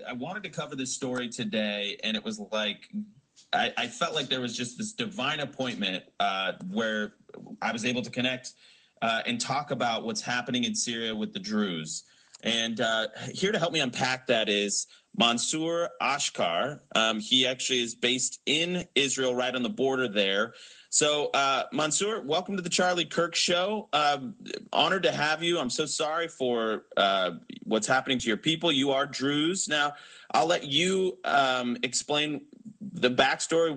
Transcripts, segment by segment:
I wanted to cover this story today, and it was like I felt like there was just this divine appointment where I was able to connect and talk about what's happening in Syria with the Druze. And here to help me unpack that is Mansour Ashkar. He actually is based in Israel, right on the border there. So, Mansour, welcome to the Charlie Kirk Show. Honored to have you. I'm so sorry for what's happening to your people. You are Druze. Now, I'll let you explain the backstory,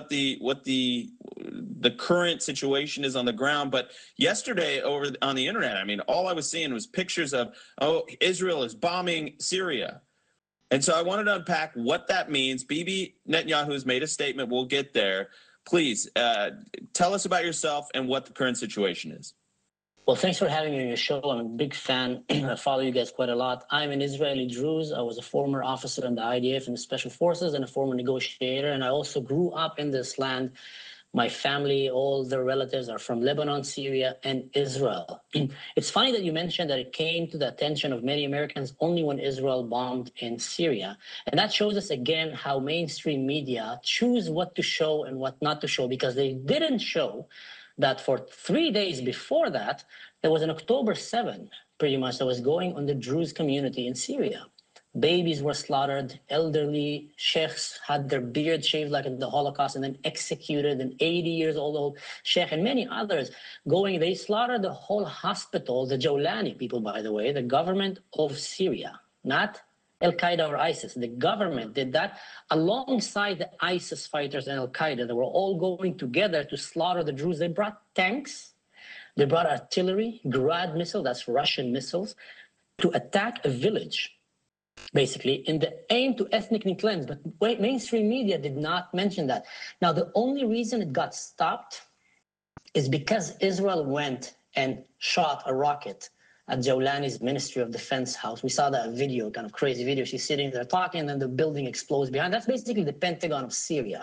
what the current situation is on the ground. But yesterday over on the internet, I mean, all I was seeing was pictures of, oh, Israel is bombing Syria. And so I wanted to unpack what that means. Bibi Netanyahu has made a statement. We'll get there. Please tell us about yourself and what the current situation is. Well, thanks for having me on your show. I'm a big fan. I follow you guys quite a lot. I'm an Israeli Druze. I was a former officer in the IDF and the Special Forces and a former negotiator. And I also grew up in this land. My family, all their relatives are from Lebanon, Syria, and Israel. It's funny that you mentioned that it came to the attention of many Americans only when Israel bombed in Syria. And that shows us again how mainstream media choose what to show and what not to show, because they didn't show that for 3 days before that, there was an October 7, pretty much, that was going on the Druze community in Syria. Babies were slaughtered, elderly sheikhs had their beard shaved like in the Holocaust and then executed, an 80 years old sheikh and many others they slaughtered the whole hospital, the Jawlani people, by the way, the government of Syria, not Al-Qaeda or ISIS. The government did that alongside the ISIS fighters and Al-Qaeda. They were all going together to slaughter the Druze. They brought tanks, they brought artillery, Grad missile, that's Russian missiles, to attack a village, basically, in the aim to ethnically cleanse. But mainstream media did not mention that. Now, the only reason it got stopped is because Israel went and shot a rocket at Jawlani's Ministry of Defense house. We saw that video, kind of crazy video. She's sitting there talking, and then the building explodes behind. That's basically the Pentagon of Syria.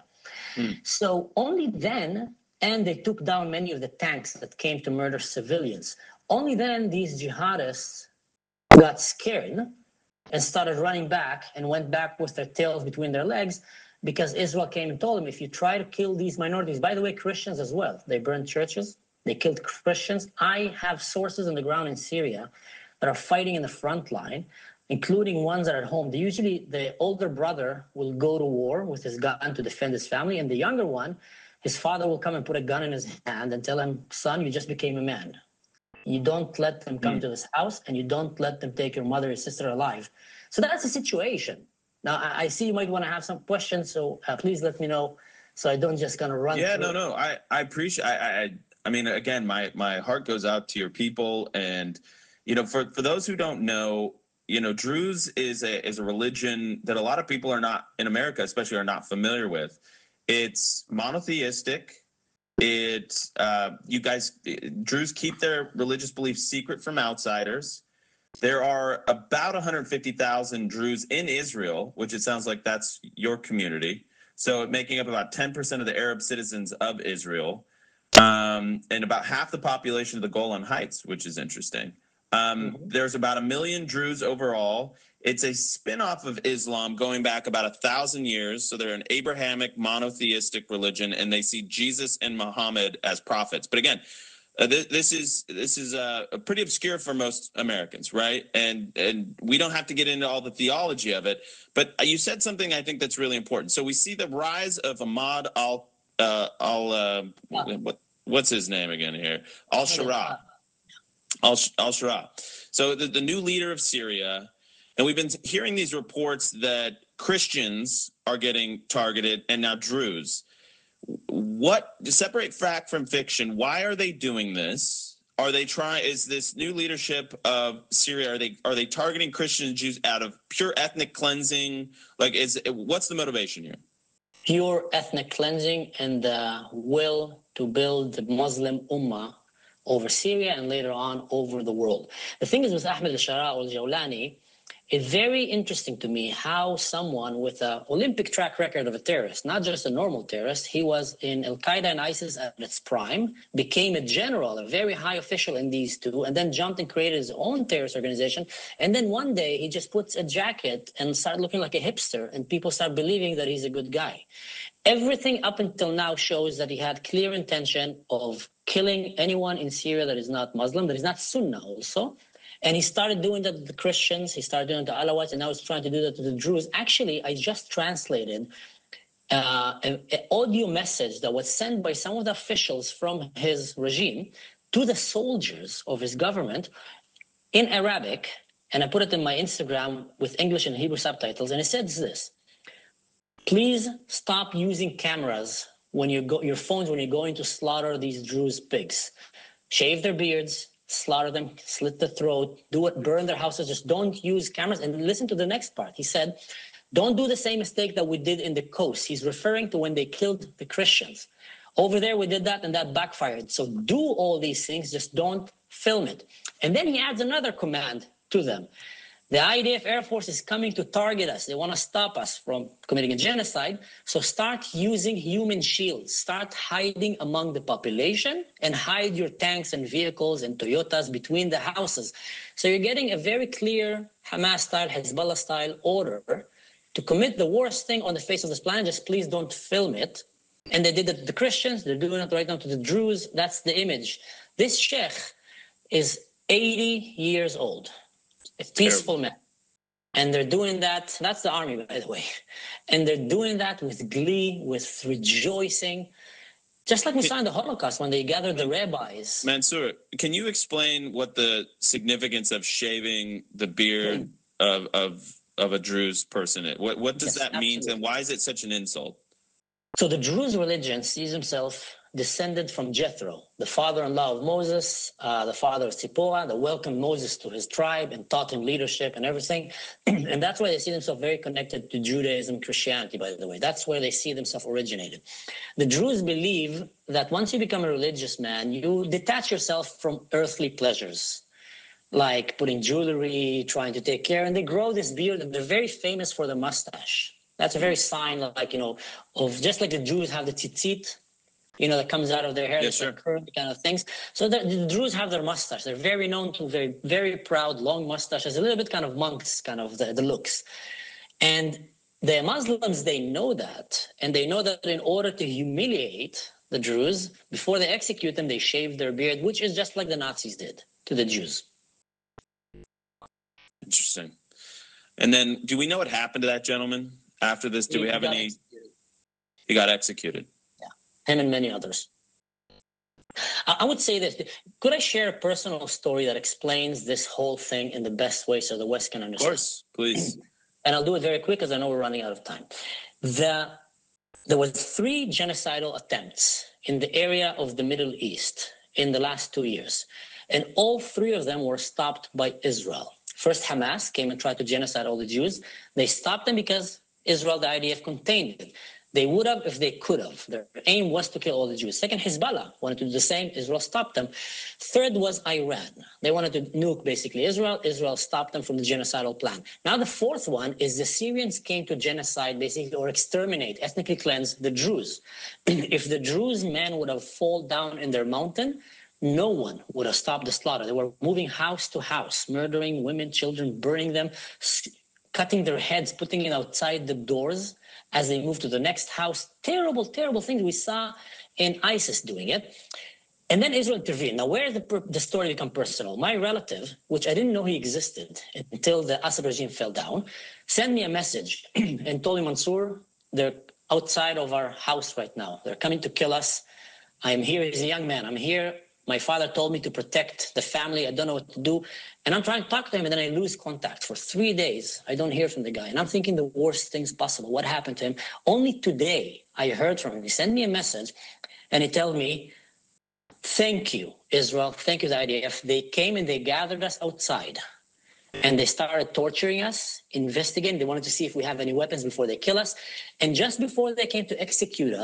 So only then, and they took down many of the tanks that came to murder civilians. Only then these jihadists got scared and started running back and went back with their tails between their legs, because Israel came and told them, if you try to kill these minorities, by the way, Christians as well, they burned churches, they killed Christians. I have sources on the ground in Syria that are fighting in the front line, including ones that are at home. Usually the older brother will go to war with his gun to defend his family, and the younger one, his father will come and put a gun in his hand and tell him, son, you just became a man. You don't let them come to this house, and you don't let them take your mother or sister alive. So that's the situation. Now, I see you might want to have some questions, so please let me know so I don't just kind of run Yeah, through. no. I appreciate. I mean, again, my heart goes out to your people, and for those who don't know, Druze is a religion that a lot of people are not in America, especially, are not familiar with. It's monotheistic. It's Druze keep their religious beliefs secret from outsiders. There are about 150,000 Druze in Israel, which it sounds like that's your community. So making up about 10% of the Arab citizens of Israel, and about half the population of the Golan Heights, which is interesting. There's about 1 million Druze overall. It's a spin-off of Islam going back about 1,000 years. So they're an Abrahamic monotheistic religion, and they see Jesus and Muhammad as prophets. But again, this is pretty obscure for most Americans, right? And we don't have to get into all the theology of it. But you said something I think that's really important. So we see the rise of Ahmad what's his name again here? Al-Shara. Al-Shara. So the new leader of Syria, and we've been hearing these reports that Christians are getting targeted, and now Druze. What separate fact from fiction? Why are they doing this? Is this new leadership of Syria, are they targeting Christians and Jews out of pure ethnic cleansing? What's the motivation here? Pure ethnic cleansing and the will to build the Muslim Ummah over Syria and later on over the world. The thing is with Ahmed al-Shara or al-Jawlani, it's very interesting to me how someone with an Olympic track record of a terrorist, not just a normal terrorist, he was in Al-Qaeda and ISIS at its prime, became a general, a very high official in these two, and then jumped and created his own terrorist organization. And then one day he just puts a jacket and started looking like a hipster, and people start believing that he's a good guy. Everything up until now shows that he had clear intention of killing anyone in Syria that is not Muslim, that is not Sunnah also. And he started doing that to the Christians, he started doing it to Alawites, and now he's trying to do that to the Druze. Actually, I just translated an audio message that was sent by some of the officials from his regime to the soldiers of his government in Arabic, and I put it in my Instagram with English and Hebrew subtitles, and it says this: please stop using cameras when your phones when you're going to slaughter these Druze pigs. Shave their beards, slaughter them, slit the throat, do it, burn their houses. Just don't use cameras. And listen to the next part. He said, don't do the same mistake that we did in the coast. He's referring to when they killed the Christians. Over there, we did that and that backfired. So do all these things, just don't film it. And then he adds another command to them. The IDF Air Force is coming to target us. They want to stop us from committing a genocide. So start using human shields. Start hiding among the population and hide your tanks and vehicles and Toyotas between the houses. So you're getting a very clear Hamas-style, Hezbollah-style order to commit the worst thing on the face of this planet. Just please don't film it. And they did it to the Christians. They're doing it right now to the Druze. That's the image. This sheikh is 80 years old. A peaceful man. And they're doing that. That's the army, by the way. And they're doing that with glee, with rejoicing. Just like we saw in the Holocaust when they gathered the rabbis. Mansour, can you explain what the significance of shaving the beard of a Druze person is? What does that mean? And why is it such an insult? So the Druze religion sees himself descended from Jethro, the father-in-law of Moses, the father of Zipporah, that welcomed Moses to his tribe and taught him leadership and everything. And that's why they see themselves very connected to Judaism, Christianity, by the way. That's where they see themselves originated. The Druze believe that once you become a religious man, you detach yourself from earthly pleasures, like putting jewelry, trying to take care, and they grow this beard, and they're very famous for the mustache. That's a very sign, like, of just like the Jews have the tzitzit, that comes out of their hair, yes, sure. Like curly kind of things. So the Druze have their mustache. They're very known to very, very proud, long mustaches, a little bit kind of monks, kind of the looks. And the Muslims, they know that. And they know that in order to humiliate the Druze, before they execute them, they shave their beard, which is just like the Nazis did to the Jews. Interesting. And then do we know what happened to that gentleman after this? Do we have any? He got executed. Him and many others. I would say this. Could I share a personal story that explains this whole thing in the best way so the West can understand? Of course, please. And I'll do it very quick because I know we're running out of time. There was 3 genocidal attempts in the area of the Middle East in the last 2 years. And all 3 of them were stopped by Israel. First, Hamas came and tried to genocide all the Jews. They stopped them because Israel, the IDF, contained it. They would have if they could have. Their aim was to kill all the Jews. Second, Hezbollah wanted to do the same. Israel stopped them. Third was Iran. They wanted to nuke basically Israel. Israel stopped them from the genocidal plan. Now the fourth one is the Syrians came to genocide basically or exterminate, ethnically cleanse the Druze. If the Druze men would have fallen down in their mountain, no one would have stopped the slaughter. They were moving house to house, murdering women, children, burning them, cutting their heads, putting it outside the doors as they moved to the next house. Terrible, terrible things. We saw in ISIS doing it. And then Israel intervened. Now, where the story become personal? My relative, which I didn't know he existed until the Assad regime fell down, sent me a message and told me, Mansour, they're outside of our house right now. They're coming to kill us. I'm here. He's a young man. I'm here. My father told me to protect the family. I don't know what to do. And I'm trying to talk to him, and then I lose contact. For 3 days, I don't hear from the guy. And I'm thinking the worst things possible. What happened to him? Only today, I heard from him. He sent me a message, and he told me, thank you, Israel. Thank you, the IDF. They came and they gathered us outside. And they started torturing us, investigating. They wanted to see if we have any weapons before they kill us. And just before they came to execute us,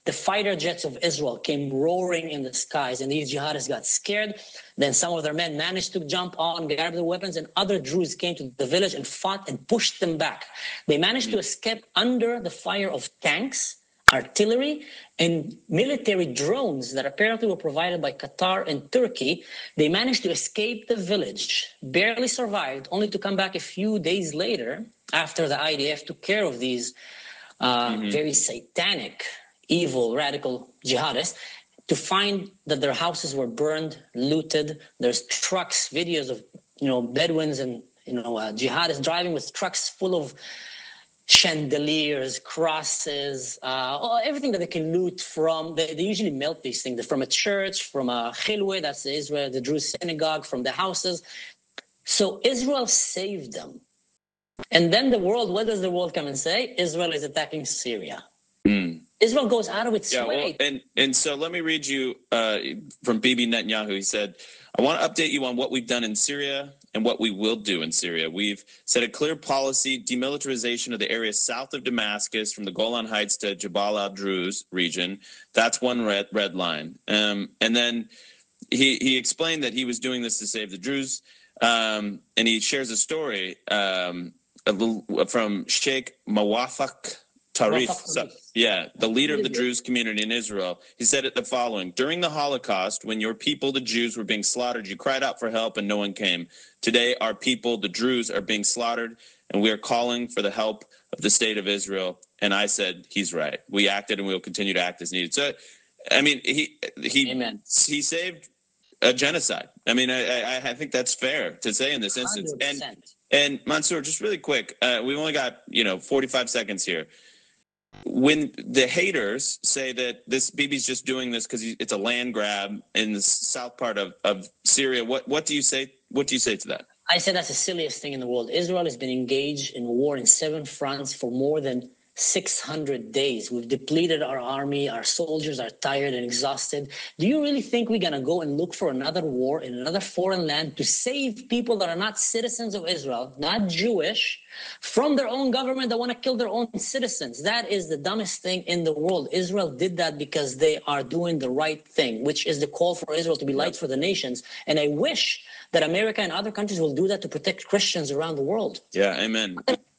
the fighter jets of Israel came roaring in the skies, and these jihadists got scared. Then some of their men managed to jump on, grab the weapons, and other Druze came to the village and fought and pushed them back. They managed to escape under the fire of tanks, artillery, and military drones that apparently were provided by Qatar and Turkey. They managed to escape the village, barely survived, only to come back a few days later after the IDF took care of these very satanic, evil, radical jihadists, to find that their houses were burned, looted. There's trucks, videos of Bedouins and jihadists driving with trucks full of chandeliers, crosses, everything that they can loot from. They usually melt these things from a church, from a chilwe, that's Israel, the Druze synagogue, from the houses. So Israel saved them. And then the world, what does the world come and say? Israel is attacking Syria. Israel goes out of its way. Well, and so let me read you from Bibi Netanyahu. He said, I want to update you on what we've done in Syria and what we will do in Syria. We've set a clear policy, demilitarization of the area south of Damascus from the Golan Heights to Jabal al-Druze region. That's one red line. And then he explained that he was doing this to save the Druze. And he shares a story from Sheikh Mawafaq Tarif, the leader of the Druze community in Israel. He said the following: during the Holocaust, when your people, the Jews, were being slaughtered, you cried out for help and no one came. Today, our people, the Druze, are being slaughtered and we are calling for the help of the state of Israel. And I said, he's right. We acted and we will continue to act as needed. So, I mean, he saved a genocide. I mean, I think that's fair to say in this instance. 100%. And Mansour, just really quick, we've only got 45 seconds here. When the haters say that Bibi's just doing this because it's a land grab in the south part of Syria, what do you say? What do you say to that? I say that's the silliest thing in the world. Israel has been engaged in war in 7 fronts for more than 600 days. We've depleted our army. Our soldiers are tired and exhausted. Do you really think we're going to go and look for another war in another foreign land to save people that are not citizens of Israel, not Jewish, from their own government that want to kill their own citizens? That is the dumbest thing in the world. Israel did that because they are doing the right thing, which is the call for Israel to be light for the nations. And I wish that America and other countries will do that to protect Christians around the world. Yeah, amen.